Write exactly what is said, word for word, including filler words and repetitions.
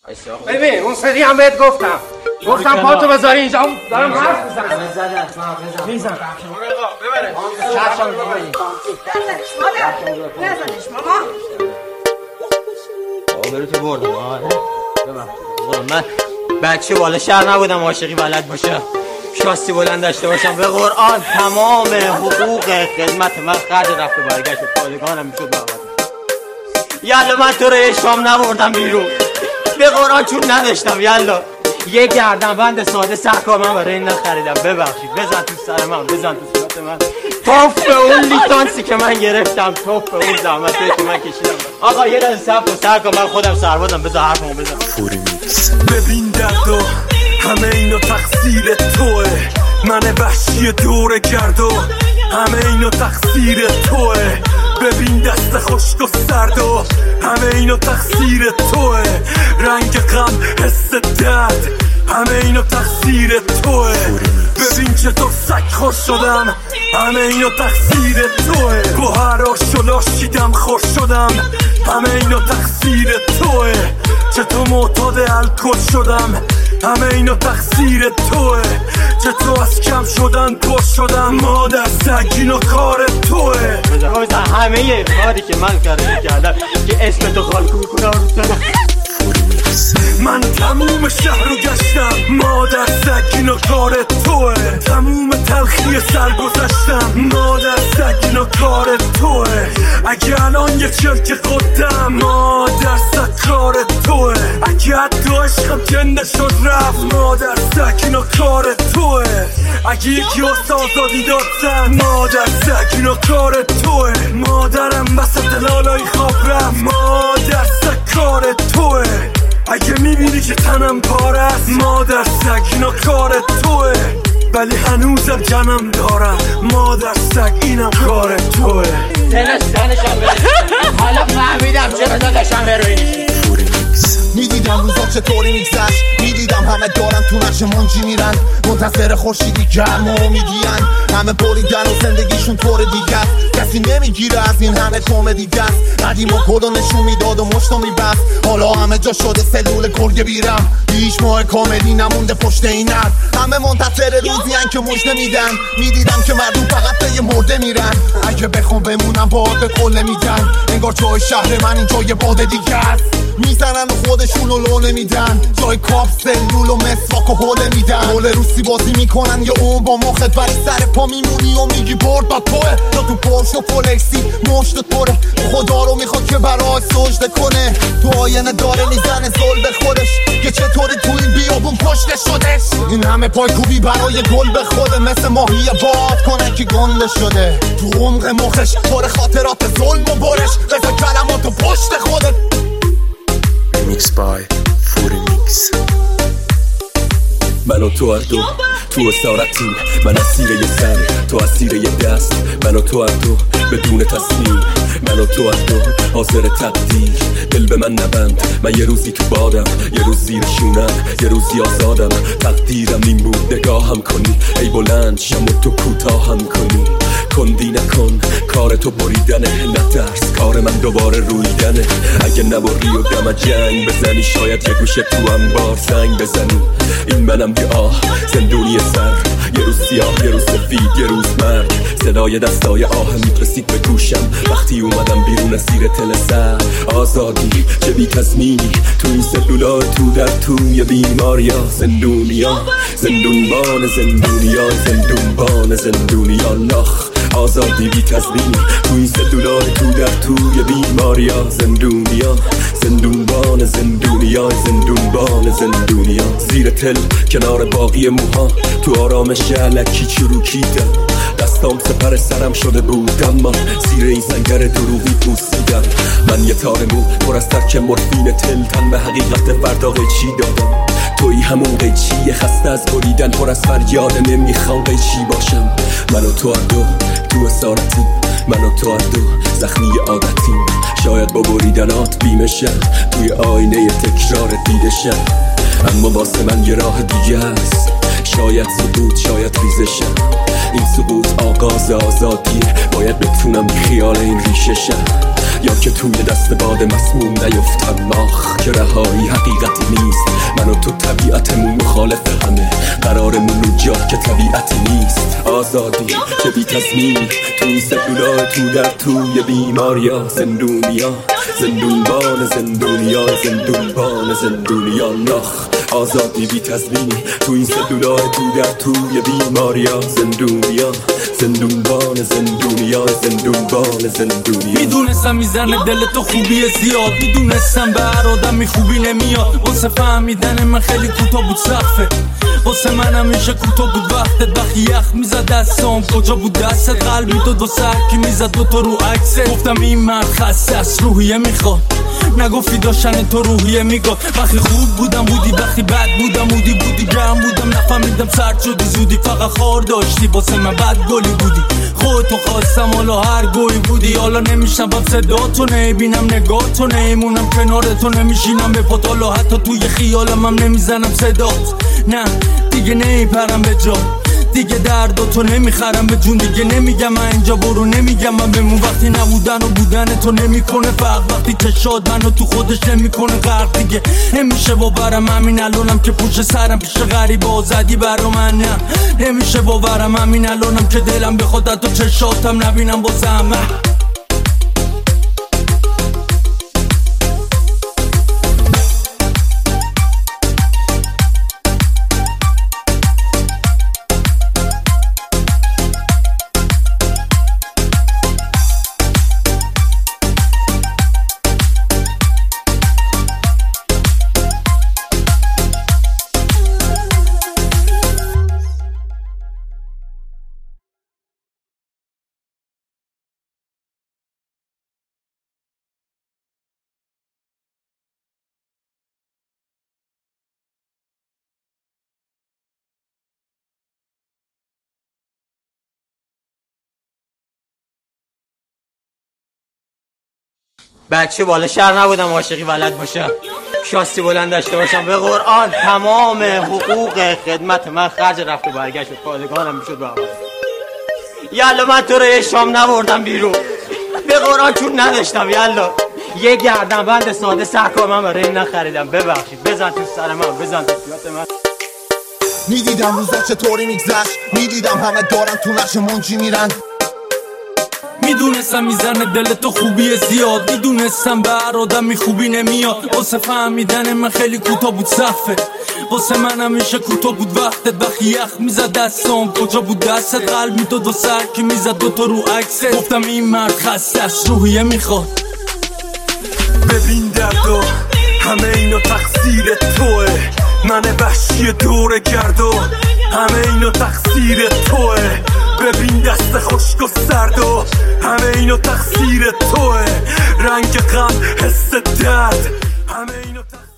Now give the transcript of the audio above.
ببین اون سری هم بهت گفتم گفتم پاتو بذاری اینجا دارم حرف میزنم بزنم میزن ببره شرشم ببره نزنش ماما آبرو تو بردم من بچه بالا شهر نبودم عاشقی بلد باشم شاستی بلند داشته باشم به قرآن تمام حقوق خدمت من خرج رفته برگشت پادگانم میشد بابت یالا من تو رو شام نبردم بیرون به قرآن چون نداشتم یالا یه گردنبند ساده سرکار من برای این نخریدم ببخشید بزن تو سر من بزن تو صورت من توف اون لیسانسی که من گرفتم توف اون زحمتی که من کشیدم آقا یه لحظه صبر کن سرکار من خودم سربازم بذار حرفمو بزن فوری میکس ببین دردو همه اینو تقصیر توه من وحشی دور گردو همه اینو تقصیر توه ببین دست خشک و سرد و همه اینو تقصیر توه رنگ غم حس درد همه اینو تقصیر توه ببین چطور سگ خور شدم همه اینو تقصیر توه گوهراشو لاشیدم خور شدم همه اینو تقصیر توه چطور معتاد الکل شدم همه اینو تقصیر توه چطور از کم شدن پر شدم مادر سگ اینو کار توه همه یه کاری که من کردم کردم که اسم تو خالکو میکنم رو سنم من تموم شهر رو گشتم مادر سگ اینو کار توه تموم تلخی سر گذشتم مادر سگ اینو کار توه اگه الان یه چرک خودم مادر سگ کار توه اگه حتی عشقم کنده شد رفت مادر سگ اینو کار توه اگه یکی هست آزادی دادن مادر سگ اینو کار توه مادرم وسط لالای خواب رفت مادر سگ کار توه اگه میبینی که تنم پاره است مادر سگ اینا کار توه ولی هنوزم جنم دارم مادر سگ اینم کار توه تنش تنشم برسیم حالا فهمیدم چرا دادشم هروینی میدیدم روزا چطوری میگذشت میدیدم همه دارن تو نقش منجی میرن منتظر خورشیدی گرم و امیدین همه بریدن و زندگیشون طور دیگه است کسی نمیگیره از این همه کمدی دست قدیم و کدو نشون میداد و مشتو میبست حالا همه جا شده سلول گرگه بیرم هیچ ماه کاملی نمونده پشت این نرد همه منتظر روزیان که مژده میدن میدیدم که مردم فقط به یه مرده میرن اگه بخوام بمونم باد کله میدن انگار جای شهر من این جای باد دیگه است میزنن و خودشونو لونه میدن جای کاپ سلول و مسواک و حوله میدن حوله روسی بازی میکنن یا اون با مخت ولی سر پا میمونی و میگی برد با توه یا تو پرش و فلکسی مشت توره خدا رو میخواد که برای سجده کنه تو آینه داره میزنه زل به خودش که چطوری تو این بیابون پشت شدش این همه پای کوبی برای گل به خوده مثل ماهی باد کنه که گنده شده تو عمق مخش پر خاطرات ظلم و برش بذار کلماتو پشت خودت میکس بای فوری میکس من و تو هر دو تو اسارتیم من اسیر یه سر تو اسیر یه دست من و تو هر دو بدون تصمیم من و تو هر دو حاضر تقدیر دل به من نبند من یه روزی تو بادم یه روز زیر شونم یه روزی آزادم تقدیرم این بود نگاهم کنی ای بلند شم و تو کوتاهم کنی کندی نکن کار تو بریدنه نترس کار من دوباره رویدنه اگه نبری و دم جنگ بزنی شاید یه گوشه تو انبار زنگ بزنی این منم یه آه زندونی سر یه روز سیاه یه روز سفید یه روز مرگ صدای دستای آهم میرسید به گوشم وقتی اومدم بیرون زیر تل سر آزادی چه بی تضمینی تو این سلولا تو در توی بیماریا زندونیا زندونبان زندونیا زندونبان زندونیا نخ آزادی بی تضمینی تو این سلولا تو در توی بیماریا زندونیا زندونبان زندونیا زندونبان زندونیا زیر تل کنار باقی موها تو آرامش علکی چروکیدم دستام سپر سرم شده بود اما زیر این زنگر دروغی پوسیدم من یه تار مو پر از ترک مورفین تل تن به حقیقت فردا قیچی دادم توی همون قیچی خسته از بریدن پر از فریاد نمیخوام قیچی باشم من و تو هر دو تو اسارتیم من و تو هر دو زخمی عادتیم شاید با بریدنات بیمشم توی آینه تکرار دیدشم اما واسه من یه راه دیگه هست شاید ثبوت شاید ریزشم این ثبوت آغاز آزادیه باید بتونم بی خیال این ریششم یا که توی دست باد مسموم نیفتم آخ که رهایی حقیقتی نیست. من و تو طبیعتمون مخالف همه، قرارمون رو جا که طبیعتی نیست. آزادی که بی تصمیم تو این سلولای تو در توی بیماریا. زندونیا زندونبان زندونیا زندونبان زندونیا نخ. آزادی بی تضمینی تو این سلولای تو در توی بیماریا. زندونیا زندونبان زندونیا زندونبان زندونیا. میدونستم میزنه دل تو خوبی زیاد، میدونستم به هر آدمی خوبی نمیاد. واسه فهمیدن من خیلی کوتاه بود سقفه، واسه من همیشه کوتاه بود وقتت. وقتی یخ میزد دستام کجا بود دستت؟ قلبی تو دو سرکی میزد دو تا رو عکسه. گفتم این مرد خسته از روحیه میخواد، نگفتی داشتن تو روحیه میگاد. وقتی خوب بودم بودی، وقتی بد بودم بودی بودی. گرم بودم نفهمیدم سرد شدی زودی، فقط خار داشتی واسه من بد گلی بودی. خودتو خواستم حالا هر گوی بودی. حالا نمیشم باب صدا تو، نمیبینم نگاه تو، نمیمونم کنار تو، نمیشینم به پات. حالا حتی توی خیالم هم نمیزنم صدات. نه دیگه نمیپرم به جا، دیگه درد تو نمیخرم به جون. دیگه نمیگم من اینجا برو، نمیگم من بمون. وقتی نبودن و بودن تو نمیکنه فرق، وقتی چشاد منو تو خودش نمیکنه غرق. دیگه نمیشه باورم همین الانم که پوش سرم پیش غریب آزادی برا من. نه نمیشه باورم همین الانم که دلم بخواد تو چشاتم نبینم با زحمت. بچه بالا شهر نبودم عاشقی بلد باشم، شاسی بلند داشته باشم. به قرآن تمام حقوق خدمت من خرج رفت و برگشت و پادگانم میشد بابا. یالا من تو رو یه شام نبردم بیرون به قرآن چون نداشتم. یالا یه گردنبند ساده سرکار من برای این نخریدم. ببخشید بزن تو سر من، بزن تو صورت من. میدیدم روزا چطوری میگذشت، میدیدم همه دارن تو نقش منجی میرن. میدونستم میزنه دل تو خوبی زیاد، میدونستم به هر آدمی خوبی نمیاد. واسه فهمیدن من خیلی کوتاه بود صفه، واسه من همیشه کوتاه بود وقتت. وقتی یخ میزد دستام کجا بود دستت؟ قلبی تو دو سرکی میزد دو تا رو عکست. گفتم این مرد خسته از روحیه میخواد. ببین دردو همه اینو تقصیر توه، من وحشی دور گردو همه اینو تقصیر توه. ببین دست خشک و سردو همه اینو تقصیر توه. رنگ غم حس درد همه اینو تقصیر